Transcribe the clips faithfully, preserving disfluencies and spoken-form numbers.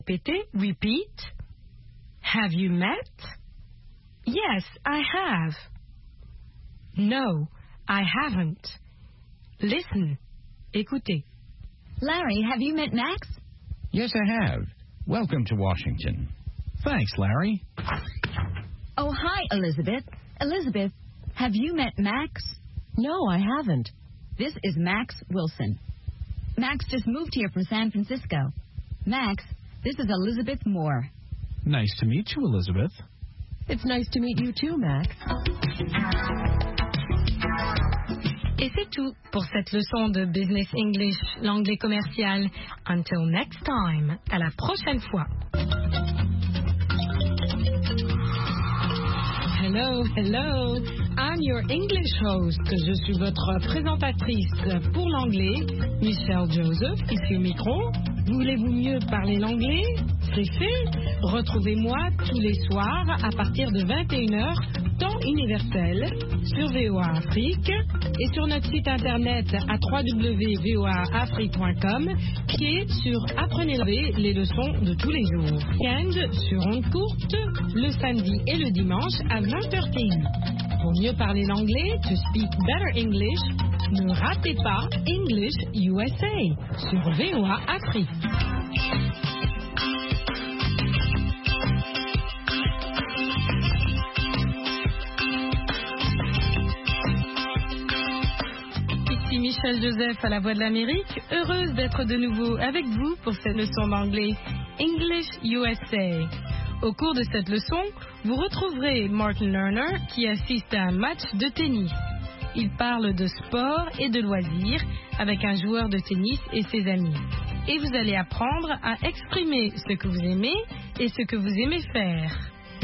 Répétez, repeat. Have you met? Yes, I have. No, I haven't. Listen. Écoutez. Larry, have you met Max? Yes, I have. Welcome to Washington. Thanks, Larry. Oh, hi, Elizabeth. Elizabeth, have you met Max? No, I haven't. This is Max Wilson. Max just moved here from San Francisco. Max, this is Elizabeth Moore. Nice to meet you, Elizabeth. It's nice to meet you too, Max. Et c'est tout pour cette leçon de Business English, l'anglais commercial. Until next time. À la prochaine fois. Hello, hello. I'm your English host. Je suis votre présentatrice pour l'anglais, Michelle Joseph, ici au micro. Voulez-vous mieux parler l'anglais? C'est fait. Retrouvez-moi tous les soirs à partir de vingt et une heures, temps universel, sur V O A Afrique et sur notre site internet à w w w point v o a afrique point com qui est sur Apprenez l'anglais, les leçons de tous les jours. Week-end sur ondes courtes, le samedi et le dimanche à vingt heures T U. Pour mieux parler l'anglais, to speak better English, ne ratez pas English U S A sur V O A Afrique. Ici Michelle Joseph à la Voix de l'Amérique, heureuse d'être de nouveau avec vous pour cette leçon d'anglais English U S A. Au cours de cette leçon, vous retrouverez Martin Lerner qui assiste à un match de tennis. Il parle de sport et de loisirs avec un joueur de tennis et ses amis. Et vous allez apprendre à exprimer ce que vous aimez et ce que vous aimez faire.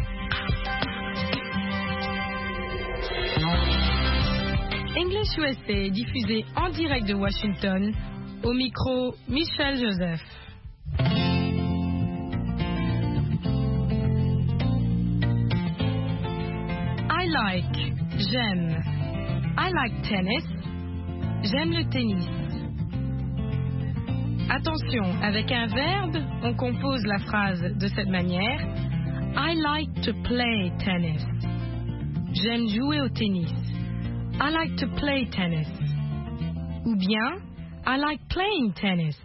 English U S A est diffusé en direct de Washington. Au micro, Michelle Joseph. I like, j'aime. I like tennis. J'aime le tennis. Attention, avec un verbe, on compose la phrase de cette manière. I like to play tennis. J'aime jouer au tennis. I like to play tennis. Ou bien, I like playing tennis.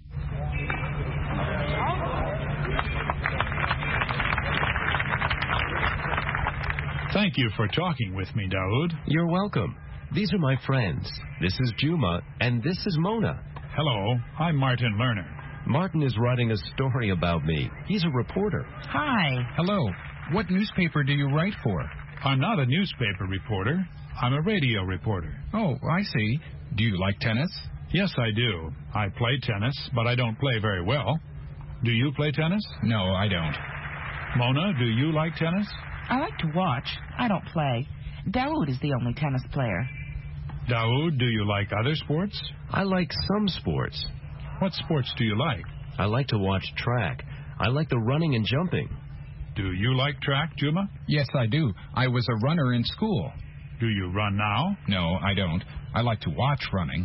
Thank you for talking with me, Daoud. You're welcome. These are my friends. This is Juma, and this is Mona. Hello, I'm Martin Lerner. Martin is writing a story about me. He's a reporter. Hi. Hello. What newspaper do you write for? I'm not a newspaper reporter. I'm a radio reporter. Oh, I see. Do you like tennis? Yes, I do. I play tennis, but I don't play very well. Do you play tennis? No, I don't. Mona, do you like tennis? I like to watch. I don't play. Daoud is the only tennis player. Daoud, do you like other sports? I like some sports. What sports do you like? I like to watch track. I like the running and jumping. Do you like track, Juma? Yes, I do. I was a runner in school. Do you run now? No, I don't. I like to watch running.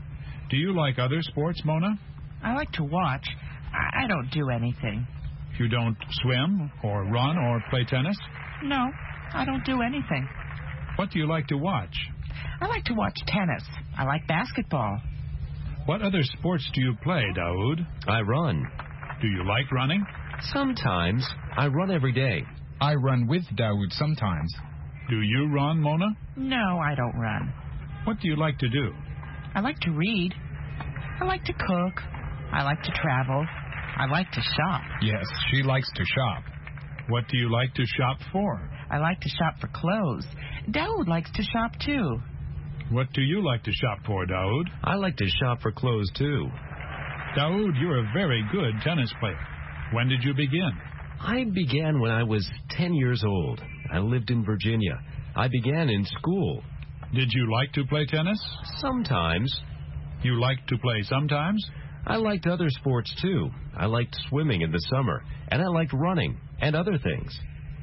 Do you like other sports, Mona? I like to watch. I don't do anything. You don't swim or run or play tennis? No, I don't do anything. What do you like to watch? I like to watch tennis. I like basketball. What other sports do you play, Daoud? I run. Do you like running? Sometimes. I run every day. I run with Daoud sometimes. Do you run, Mona? No, I don't run. What do you like to do? I like to read. I like to cook. I like to travel. I like to shop. Yes, she likes to shop. What do you like to shop for? I like to shop for clothes. Daoud likes to shop too. What do you like to shop for, Daoud? I like to shop for clothes too. Daoud, you're a very good tennis player. When did you begin? I began when I was ten years old. I lived in Virginia. I began in school. Did you like to play tennis? Sometimes. You liked to play sometimes? I liked other sports too. I liked swimming in the summer, and I liked running and other things.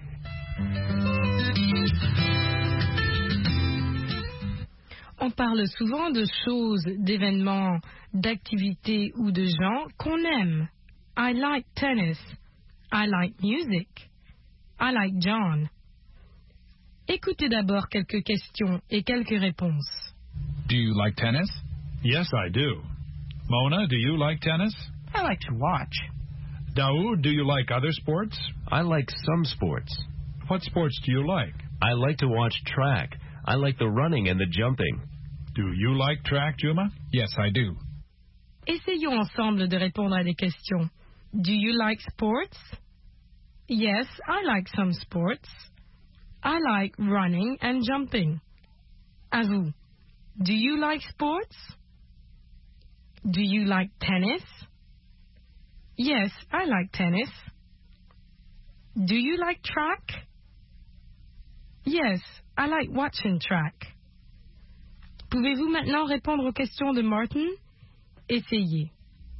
On parle souvent de choses, d'événements, d'activités ou de gens qu'on aime. I like tennis. I like music. I like John. Écoutez d'abord quelques questions et quelques réponses. Do you like tennis? Yes, I do. Mona, do you like tennis? I like to watch. Daoud, do you like other sports? I like some sports. What sports do you like? I like to watch track. I like the running and the jumping. Do you like track, Juma? Yes, I do. Essayons ensemble de répondre à des questions. Do you like sports? Yes, I like some sports. I like running and jumping. À vous. Do you like sports? Do you like tennis? Yes, I like tennis. Do you like track? Yes, I like watching track. Pouvez-vous maintenant répondre aux questions de Martin? Essayez.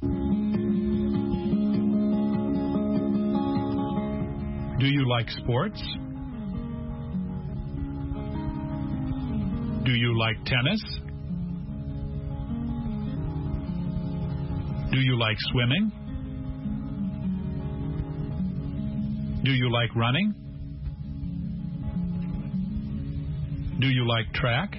Do you like sports? Do you like tennis? Do you like swimming? Do you like running? Do you like track?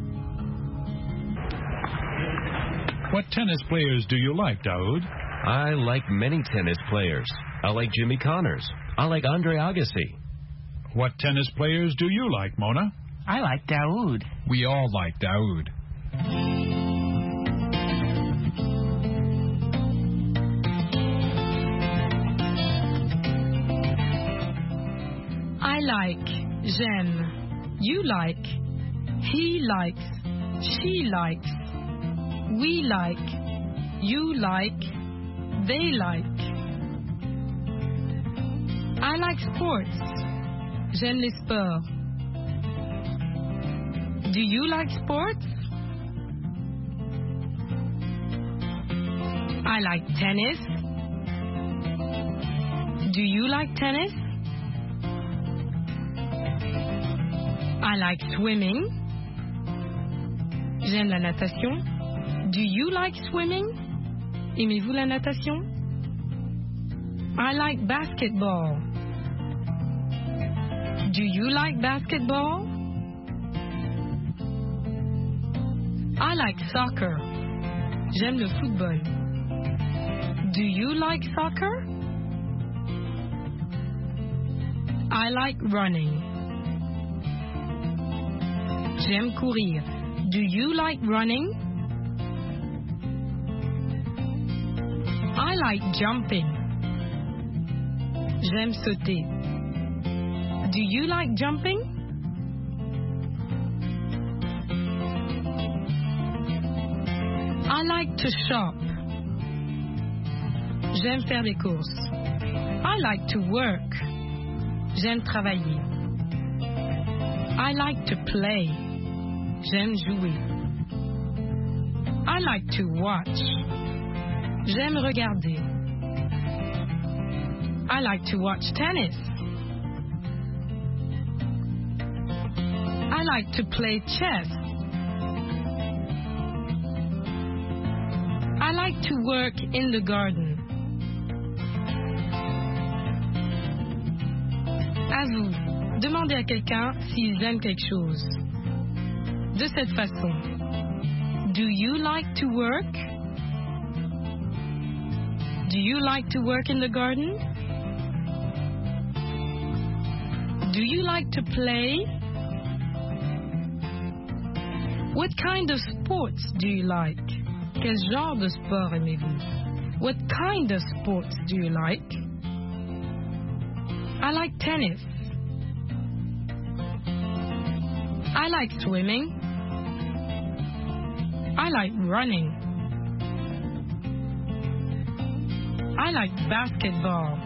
What tennis players do you like, Daoud? I like many tennis players. I like Jimmy Connors. I like Andre Agassi. What tennis players do you like, Mona? I like Daoud. We all like Daoud. I like, j'aime, you like, he likes, she likes, we like, you like, they like. I like sports. J'aime les sports. Do you like sports? I like tennis. Do you like tennis? I like swimming. J'aime la natation. Do you like swimming? Aimez-vous la natation? I like basketball. Do you like basketball? I like soccer. J'aime le football. Do you like soccer? I like running. J'aime courir. Do you like running? I like jumping. J'aime sauter. Do you like jumping? I like to shop. J'aime faire des courses. I like to work. J'aime travailler. I like to play. J'aime jouer. I like to watch. J'aime regarder. I like to watch tennis. I like to play chess. I like to work in the garden. À vous, demandez à quelqu'un s'ils aiment quelque chose. De cette façon. Do you like to work? Do you like to work in the garden? Do you like to play? What kind of sports do you like? Quel genre de sport aimez-vous? What kind of sports do you like? I like tennis. I like swimming. I like running. I like basketball.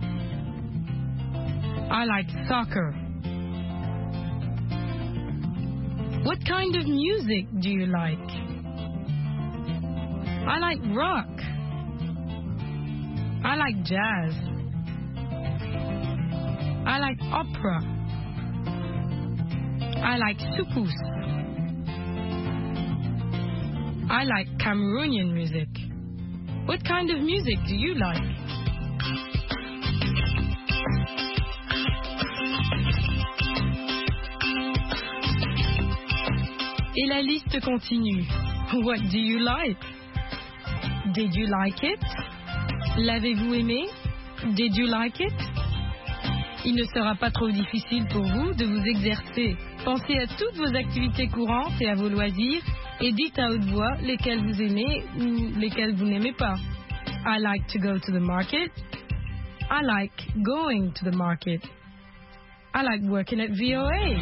I like soccer. What kind of music do you like? I like rock. I like jazz. I like opera. I like soukous. I like Cameroonian music. What kind of music do you like? Et la liste continue. What do you like? Did you like it? L'avez-vous aimé? Did you like it? Il ne sera pas trop difficile pour vous de vous exercer. Pensez à toutes vos activités courantes et à vos loisirs et dites à haute voix lesquelles vous aimez ou lesquelles vous n'aimez pas. I like to go to the market. I like going to the market. I like working at V O A.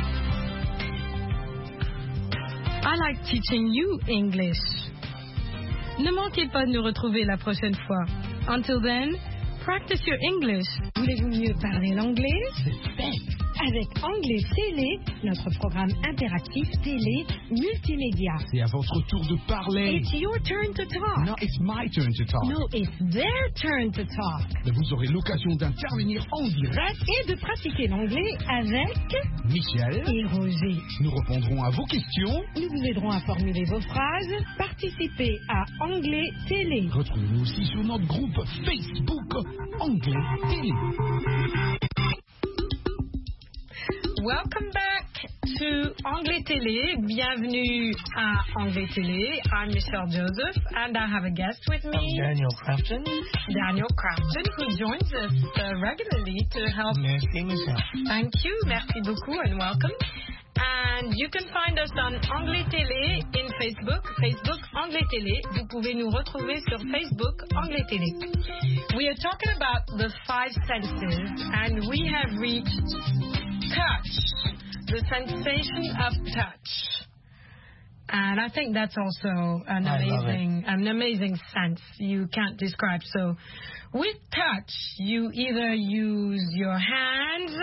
I like teaching you English. Ne manquez pas de nous retrouver la prochaine fois. Until then, practice your English. Voulez-vous mieux parler l'anglais? Avec Anglais Télé, notre programme interactif télé multimédia. C'est à votre tour de parler. It's your turn to talk. No, it's my turn to talk. No, it's their turn to talk. Mais vous aurez l'occasion d'intervenir en direct Et de pratiquer l'anglais avec Michel et Roger. Nous répondrons à vos questions. Nous vous aiderons à formuler vos phrases. Participez à Anglais Télé. Retrouvez-nous aussi sur notre groupe Facebook Anglais Télé. Welcome back to Anglais Télé. Bienvenue à Anglais Télé. I'm Michelle Joseph, and I have a guest with me. I'm Daniel Crafton. Daniel Crafton, who joins us uh, regularly to help. Merci, Michelle. Thank you. Merci beaucoup and welcome. And you can find us on Anglais Télé in Facebook. Facebook Anglais Télé. Vous pouvez nous retrouver sur Facebook Anglais Télé. We are talking about the five senses, and we have reached touch, the sensation of touch. And I think that's also an I love amazing, an amazing sense you can't describe. So with touch, you either use your hands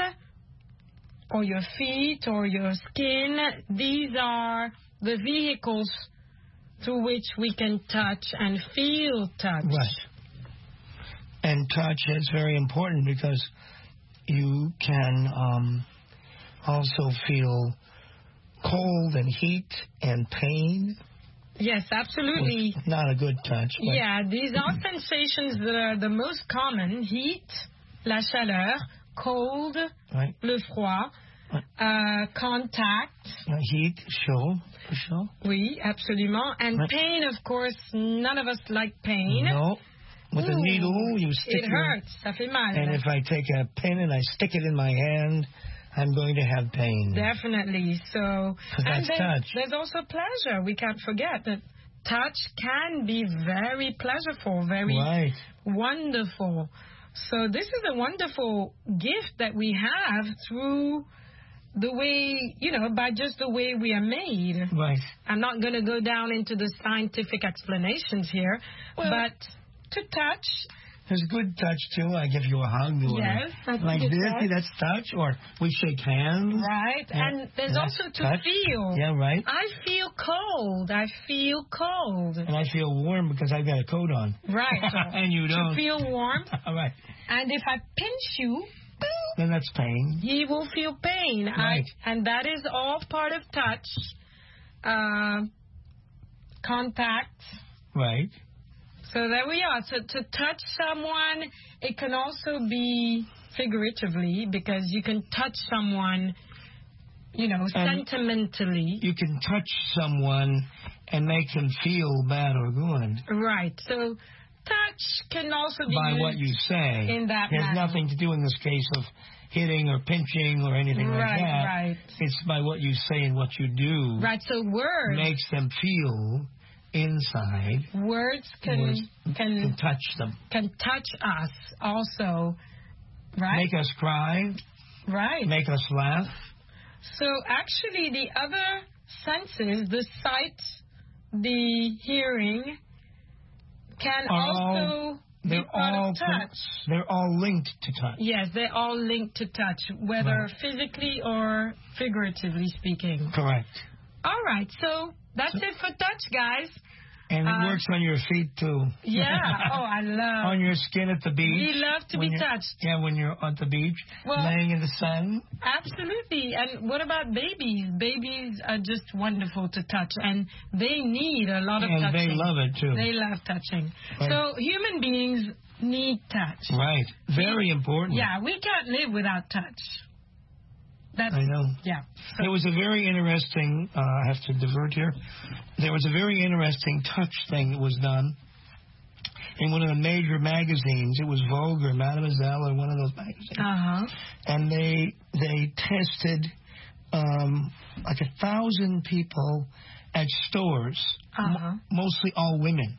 or your feet or your skin. These are the vehicles through which we can touch and feel touch. Right. And touch is very important because you can um, also feel cold and heat and pain. Yes, absolutely. It's not a good touch. But Yeah, these are sensations that are the most common. Heat, la chaleur, cold, right. le froid, uh, contact. Uh, heat, chaud, for sure. Oui, absolument. And Right. pain, of course, none of us like pain. No. With a Ooh, needle, you stick it your- hurts. Ça fait mal. And if I take a pin and I stick it in my hand, I'm going to have pain. Definitely. So, and that's then touch. there's also pleasure. We can't forget that touch can be very pleasurable, very Right. wonderful. So this is a wonderful gift that we have through the way, you know, by just the way we are made. Right. I'm not going to go down into the scientific explanations here, Well- but to touch, There's good touch, too. I give you a hug. Or Yes, that's like good this, touch. that's touch. Or we shake hands. right? Yeah, And there's that's also to touch. feel. Yeah, right. I feel cold. I feel cold. And I feel warm because I've got a coat on. Right. So And you to don't. feel warm. All right. And if I pinch you, Then that's pain. you will feel pain. Right. I, and that is all part of touch. Uh, contact. Right. So there we are. So to touch someone, it can also be figuratively because you can touch someone, you know, And sentimentally. You can touch someone and make them feel bad or good Right. So touch can also be by used what you say. in that It has manner. nothing to do in this case of hitting or pinching or anything Right, like that. right. It's by what you say and what you do Right. So words, makes them feel inside. words can Words can can touch them. can touch us also. Right. Make us cry. right. Make us laugh. So actually, the other senses, the sight, the hearing, can Are also all- be They're part all of touch. they're all linked to touch. Yes, they're all linked to touch, whether Right. physically or figuratively speaking. Correct. All right, so that's it for touch, guys. And it Uh, works on your feet too. Yeah. Oh, I love. On your skin at the beach. We love to when be you're- touched. Yeah, when you're at the beach, Well- laying in the sun. Absolutely. And what about babies? Babies are just wonderful to touch, and they need a lot of And touching. they love it too. They love touching. Right. So human beings need touch. Right. Very important. Yeah, we can't live without touch. That's, I know. Yeah. So, There was a very interesting, uh, I have to divert here. There was a very interesting touch thing that was done in one of the major magazines. It was Vogue or Mademoiselle or one of those magazines. uh-huh. And they they tested um, like a thousand people at stores, Uh-huh. m- mostly all women,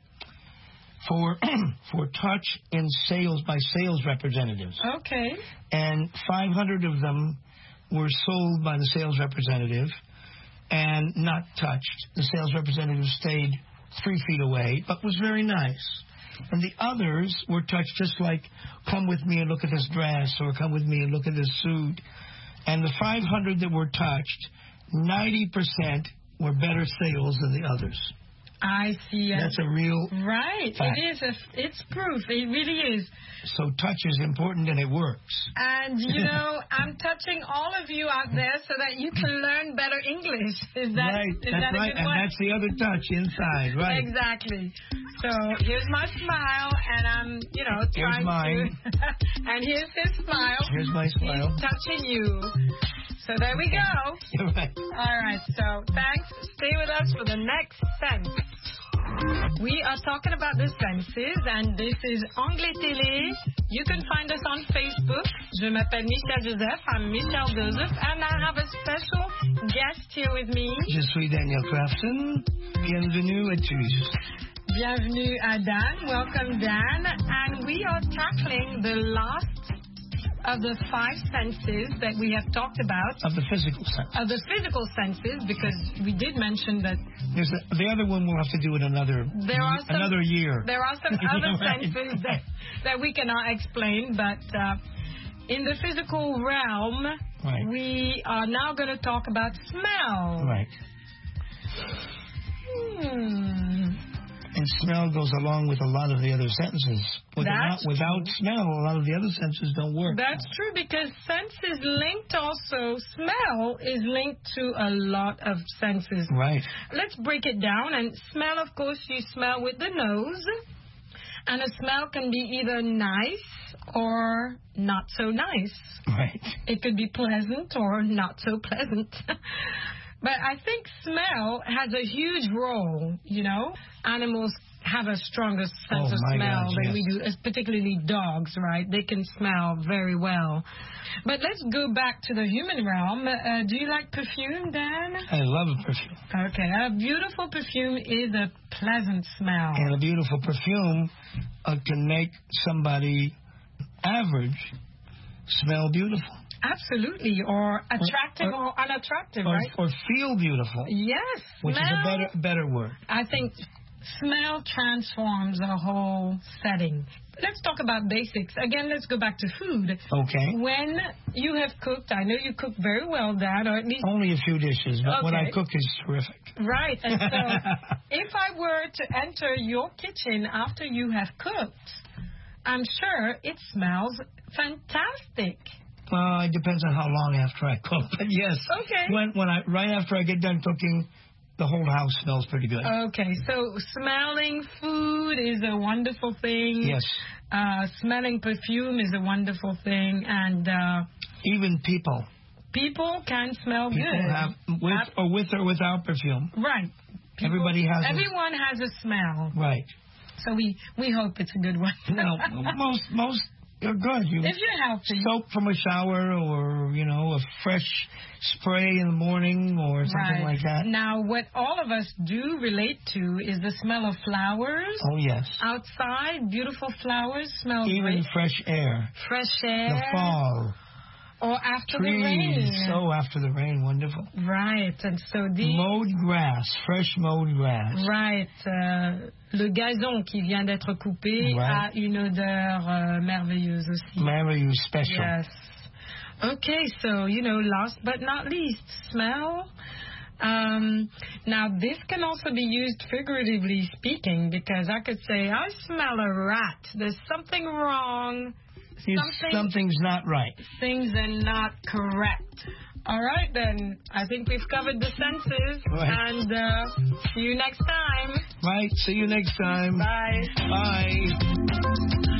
for for touch in sales by sales representatives. Okay. And five hundred of them were sold by the sales representative and not touched. The sales representative stayed three feet away, but was very nice. And the others were touched just like, come with me and look at this dress, or come with me and look at this suit. And the five hundred that were touched, ninety percent were better sales than the others. I see. That's a real Right. fact. It is. A, it's proof. It really is. So touch is important and it works. And, you know, I'm touching all of you out there so that you can learn better English. Is that, right, is that's that a right. good And one? that's the other touch inside, right? Exactly. So here's my smile, and I'm, you know, Here's trying mine. to. And here's his smile. Here's my smile. He's touching you. So there we go. You're right. All right. So thanks. Stay with us for the next sense. We are talking about the senses, and this is Anglais Télé. You can find us on Facebook. Je m'appelle Michelle Joseph. I'm Michelle Joseph, and I have a special guest here with me. Je suis Daniel Crafton. Bienvenue à tous. Bienvenue à Dan. Welcome, Dan. And we are tackling the last of the five senses that we have talked about. Of the physical sense. Of the physical senses, because we did mention that There's a, the other one we'll have to do in another there are some, another year. There are some other Right. senses that, that we cannot explain, but uh, in the physical realm, Right. we are now going to talk about smell. Right. Hmm. And smell goes along with a lot of the other senses. Without, That's without smell, a lot of the other senses don't work. That's true, because sense is linked also, smell is linked to a lot of senses. Right. Let's break it down. And smell, of course, you smell with the nose. And a smell can be either nice or not so nice. Right. It could be pleasant or not so pleasant. But I think smell has a huge role, you know. Animals have a stronger sense Oh, of my smell gosh, than yes. we do, as particularly dogs, right? They can smell very well. But let's go back to the human realm. Uh, do you like perfume, Dan? I love perfume. Okay, a beautiful perfume is a pleasant smell. And a beautiful perfume uh, can make somebody average smell beautiful. Absolutely, or attractive or, or- or unattractive, Or, right? or feel beautiful. Yes, Which smell, is a better better word. I think smell transforms a whole setting. Let's talk about basics. Again, let's go back to food. Okay. When you have cooked, I know you cook very well, Dan, or at least... Only a few dishes, but what I Okay. cook is terrific. Right, and so if I were to enter your kitchen after you have cooked, I'm sure it smells fantastic. Uh, it depends on how long after I cook, but yes. Okay. When when I right after I get done cooking, the whole house smells pretty good. Okay, so smelling food is a wonderful thing. Yes. Uh, smelling perfume is a wonderful thing, and uh, Even people. people can smell People good. have with Ab- or with or without perfume. right. People- Everybody has a- Everyone has a smell, Right. so we we hope it's a good one. No, most most are good. You If you're healthy. soap from a shower, or you know, a fresh spray in the morning, or something Right. like that. Now, what all of us do relate to is the smell of flowers. Oh yes. Outside, beautiful flowers smell Even great. fresh air. Fresh air. The fall. Or after Trees. the rain. So after the rain, wonderful. Right, and so the... Mowed grass, fresh mowed grass. Right. euh, le gazon qui vient d'être coupé Right. a une odeur euh, merveilleuse aussi. Very special. Yes. Okay, so, you know, last but not least, smell. Um, now, this can also be used figuratively speaking, because I could say, I smell a rat. There's something wrong. You- Something, Something's not right. things are not correct. All right, then. I think we've covered the senses. Right. And uh, see you next time. Right. See you next time. Bye. Bye.